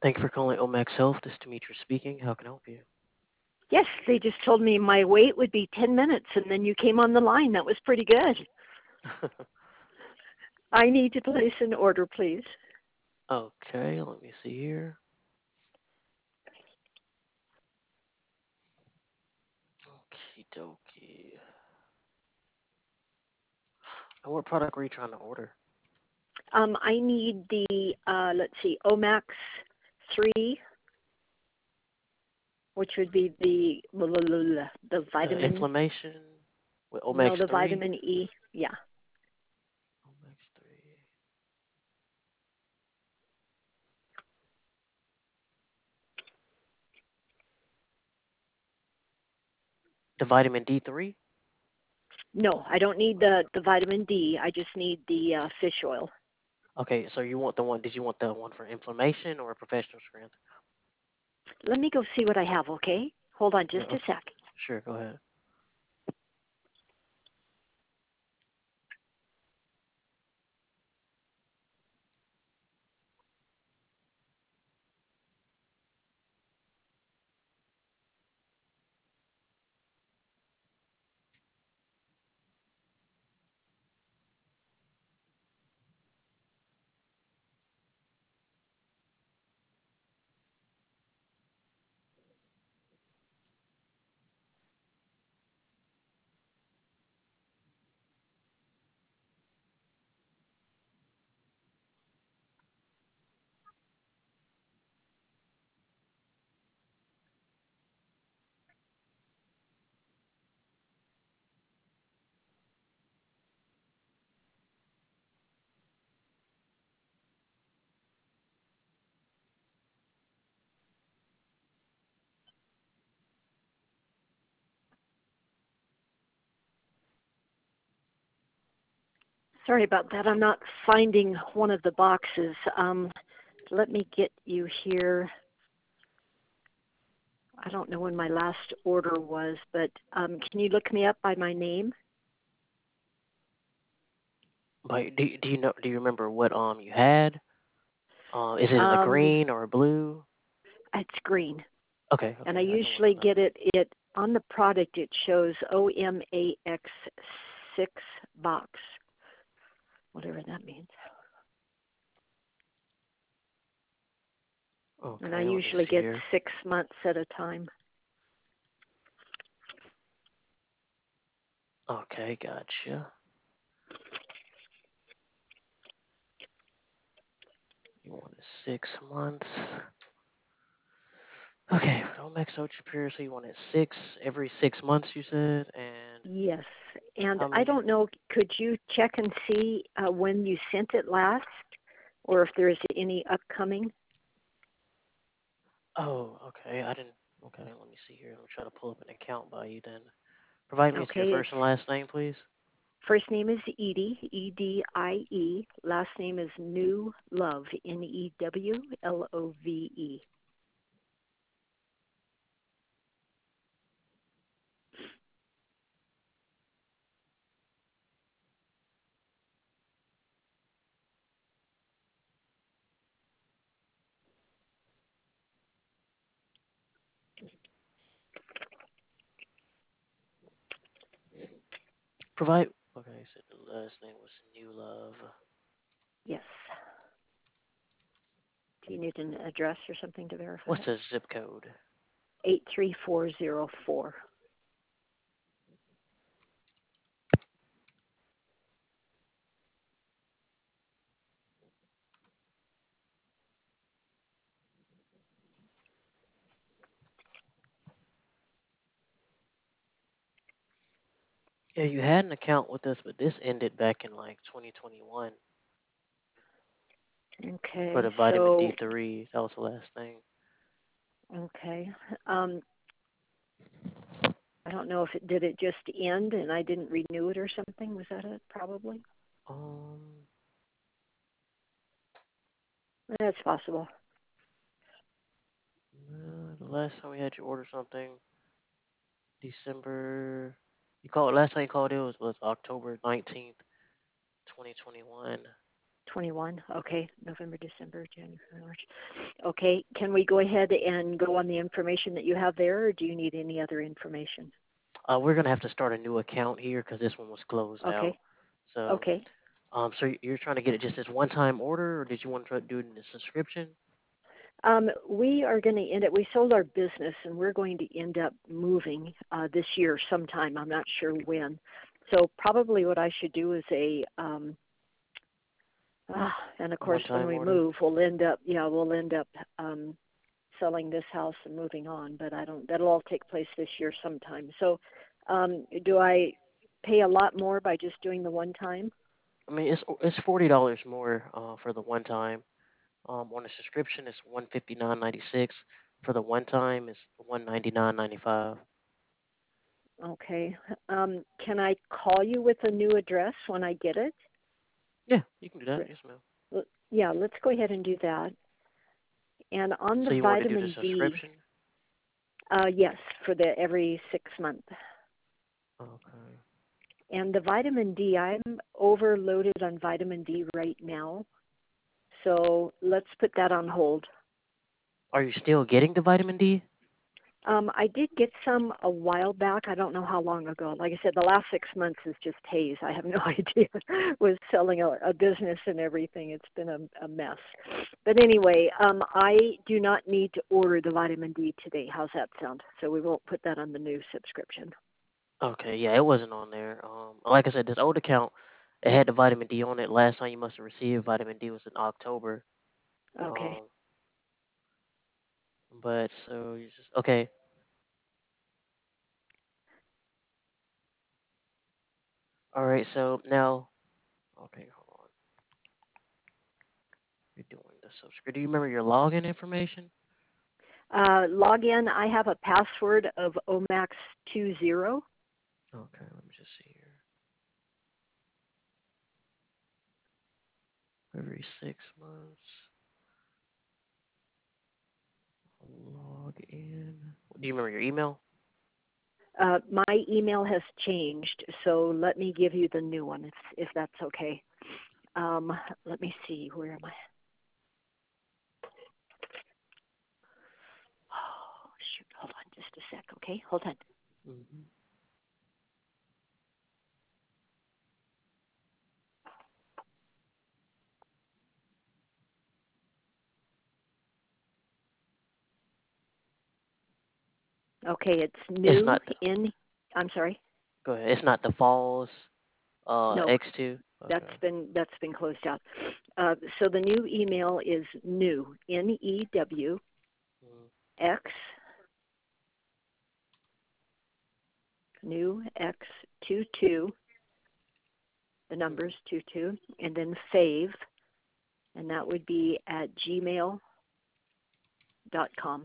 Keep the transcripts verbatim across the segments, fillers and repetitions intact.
Thank you for calling Omax Health. This is Demetrius speaking. How can I help you? Yes, they just told me my wait would be ten minutes, and then you came on the line. That was pretty good. I need to place an order, please. Okay, let me see here. Okie dokie. And what product were you trying to order? Um, I need the, uh, let's see, Omax three, which would be the, the The vitamin, inflammation with no, Omax the three? vitamin E. Yeah. Omax three. The vitamin D three? No, I don't need the, the vitamin D. I just need the uh, fish oil. Okay, so you want the one, did you want the one for inflammation or professional strength? Let me go see what I have, okay? Hold on Yeah, just a okay. sec. Sure, go ahead. Sorry about that. I'm not finding one of the boxes. Um, let me get you here. I don't know when my last order was, but um, can you look me up by my name? But do, do you know, do you remember what um you had? Um, is it a Um, green or a blue? it's green, Okay, and I okay, I can look usually it up. get it. It on the product. It shows O M A X six box, whatever that means. And I Okay, let me usually see get here. six months at a time. Okay, gotcha. You wanted six months. Okay, don't make so superior. So you wanted six every six months, you said, and Yes, and how I many? don't know. Could you check and see uh, when you sent it last, or if there's any upcoming? Oh, okay. I didn't. Okay, let me see here. I'll try to pull up an account by you then. Provide me with your Okay, it's first and last name, please. first name is Edie, E D I E. Last name is New Love, N E W L O V E. Provide. Okay, so the last name was New Love. Yes. Do you need an address or something to verify What's it? the zip code? eight three four zero four. Yeah, you had an account with us, but this ended back in like twenty twenty-one for the Okay, vitamin so, D three. That was the last thing. okay. Um, I don't know if it did it just end and I didn't renew it or something. Was that it? Probably. Um, That's possible. uh, the last time we had you order something, December. You called last time you called it was was October nineteenth, twenty twenty one. twenty-one. Okay, November, December, January, March. Okay, can we go ahead and go on the information that you have there, or do you need any other information? Uh, we're gonna have to start a new account here because this one was closed out. Okay, So, okay. um, so you're trying to get it just as one-time order, or did you want to try to do it in a subscription? Um, we are going to end up, we sold our business and we're going to end up moving uh, this year sometime. I'm not sure when. So probably what I should do is a, um, ah, and of course when One-time we order. move, we'll end up, yeah, we'll end up um, selling this house and moving on. But I don't, that'll all take place this year sometime. So um, do I pay a lot more by just doing the one time? I mean, it's it's forty dollars more uh, for the one time. Um, on a subscription, it's one fifty nine ninety six. For the one time, it's one ninety nine ninety five. Okay. Um, can I call you with a new address when I get it? Yeah, you can do that. Yes, ma'am. L- Yeah, let's go ahead and do that. And on So the you want to do the vitamin D, subscription? uh, yes, for the every six month. Okay. And the vitamin D, I'm overloaded on vitamin D right now. So let's put that on hold. Are you still getting the vitamin D? Um, I did get some a while back. I don't know how long ago. Like I said, the last six months is just haze. I have no idea. Was selling a, a business and everything. It's been a, a mess. But anyway, um, I do not need to order the vitamin D today. How's that sound? So we won't put that on the new subscription. Okay, yeah, it wasn't on there. Um, like I said, this old account, it had the vitamin D on it. Last time you must have received vitamin D was in October. Okay. Um, but so you just okay. All right, so now, okay, hold on. You're doing the subscription. Do you remember your login information? Uh, log in. I have a password of O max twenty. Okay, let me just see here. Every six months, log in. Do you remember your email? Uh, my email has changed, so let me give you the new one if if that's okay. Um, let me see. Where am I? Oh, shoot. Hold on just a sec, okay? Hold on. Hmm. Okay, it's It's new not. The, in, I'm sorry? go ahead. It's not the Falls uh No, X two. that's Okay. been that's been closed out. Uh, so the new email is new, N E W Mm, X, new X two two, the numbers mm. two two, and then fave, and that would be at gmail dot com.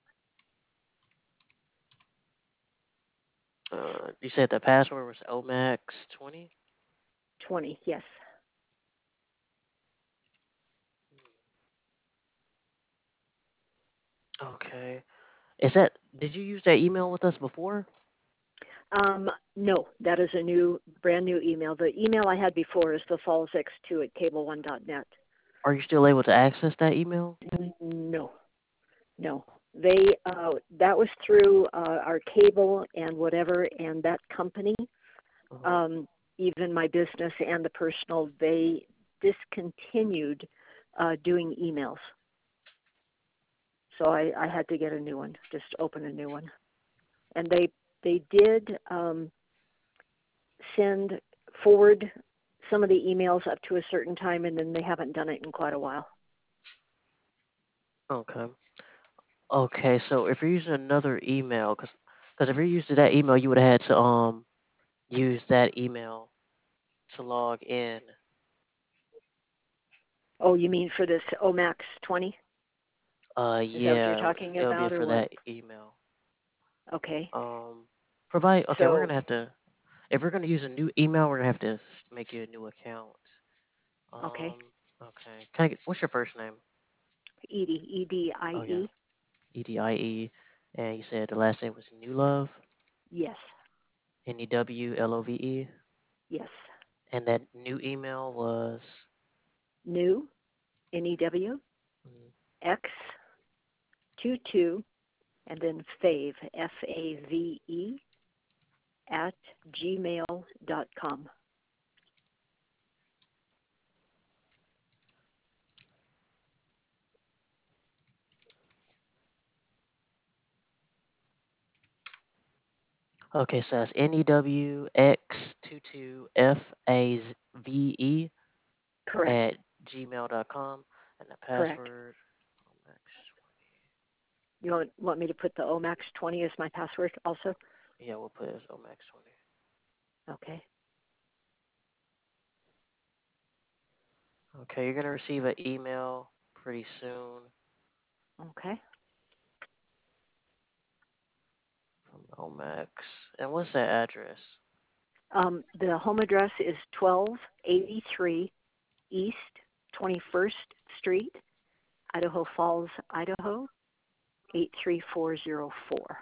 Uh, you said the password was O max twenty. twenty, yes. Okay. Is that? Did you use that email with us before? Um, no, that is a new, brand new email. The email I had before is the falls x two at cable one dot net. Are you still able to access that email? No, no. They uh, that was through uh, our cable and whatever, and that company, Uh-huh. um, even my business and the personal, they discontinued uh, doing emails. So I, I had to get a new one, just open a new one. And they they did um, send forward some of the emails up to a certain time, and then they haven't done it in quite a while. Okay. Okay. So if you're using another email, because because if you're using that email, you would have had to um use that email to log in. Oh, you mean for this O max twenty? Uh, Is that what you're yeah, talking it'll be about, or for what? that email. Okay. Um, provide. Okay, we're So, gonna have to. If we're gonna use a new email, we're gonna have to s- make you a new account. okay. Um, okay. Can I get, what's your first name? Edie, E D I Oh yeah, E. E D I E, and you said the last name was New Love, Yes, N E W L O V E, yes. and that new email was. new, N E W, Mhm. X, two two, and then fave, F A V E, at gmail dot com. Okay, so that's N E W X two two F A V E Correct. at gmail dot com. And the Correct. password, Omax You want, want me to put the O MAX twenty as my password also? twenty. Yeah, we'll put it as Omax twenty. Okay. Okay, you're going to receive an email pretty soon Okay. from Omax. And what's that address? Um, the home address is twelve eighty-three East twenty-first Street, Idaho Falls, Idaho, eight three four zero four.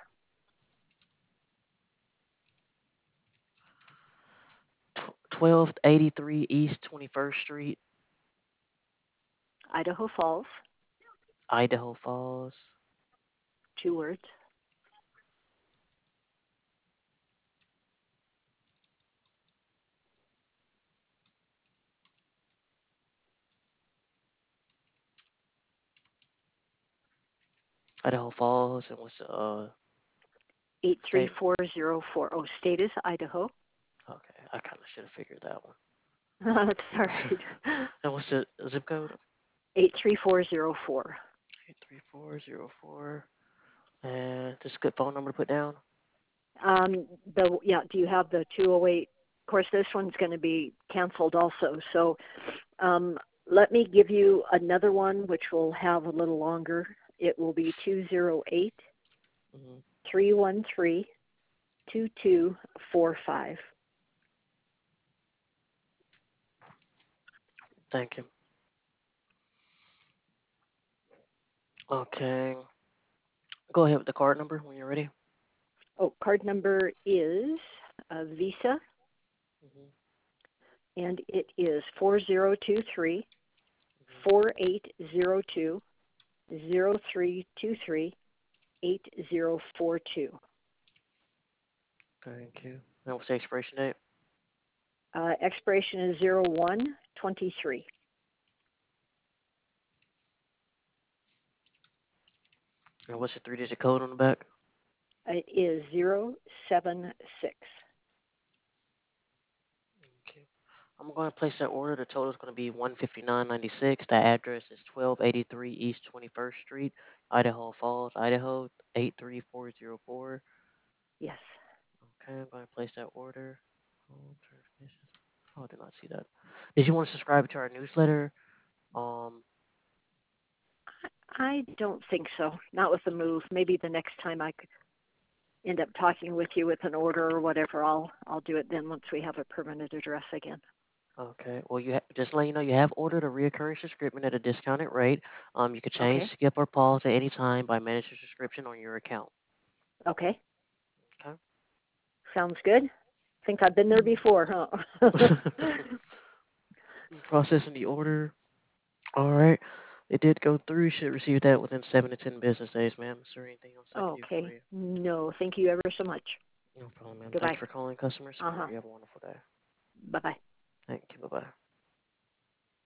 twelve eighty-three East twenty-first Street, Idaho Falls, Idaho Falls. two words. Idaho Falls. And what's the uh, state? eight three four zero four. Oh, state is Idaho. Okay, I kind of should have figured that one. That's all right. And what's the zip code? eight three four zero four. eight three four zero four. And just a good phone number to put down? Um, the yeah. Do you have the two oh eight? Of course, this one's going to be canceled also. So, um, let me give you another one, which will have a little longer. It will be two zero eight Mm-hmm. three one three two two four five. Thank you. Okay. Go ahead with the card number when you're ready. Oh, card number is a Visa, Mm-hmm. and it is four zero two three four eight zero two zero three two three eight zero four two. Thank you. And what's the expiration date? Uh, expiration is zero one twenty-three. And what's the three-digit code on the back? It is zero seven six. Okay. I'm going to place that order. The total is going to be one fifty-nine ninety-six. The address is twelve eighty-three East twenty-first Street, Idaho Falls, Idaho eight three four zero four. Yes. Okay, I'm going to place that order. Oh, I did not see that. Did you want to subscribe to our newsletter? Um, I don't think so. Not with the move. Maybe the next time I could end up talking with you with an order or whatever, I'll I'll do it then once we have a permanent address again. okay. Well, you ha- just to let you know, you have ordered a reoccurring subscription at a discounted rate. Um, you can change, Okay. skip, or pause at any time by managing subscription on your account. Okay. Okay. Sounds good. Think I've been there before, huh? Processing the order. All right. It did go through. You should receive that within seven to ten business days, ma'am. Is there anything else I can do for Okay. you? No, thank you ever so much. No problem, ma'am. Thank you Goodbye. for calling customer Uh support. huh. You have a wonderful day. Bye bye. Thank you. Bye bye.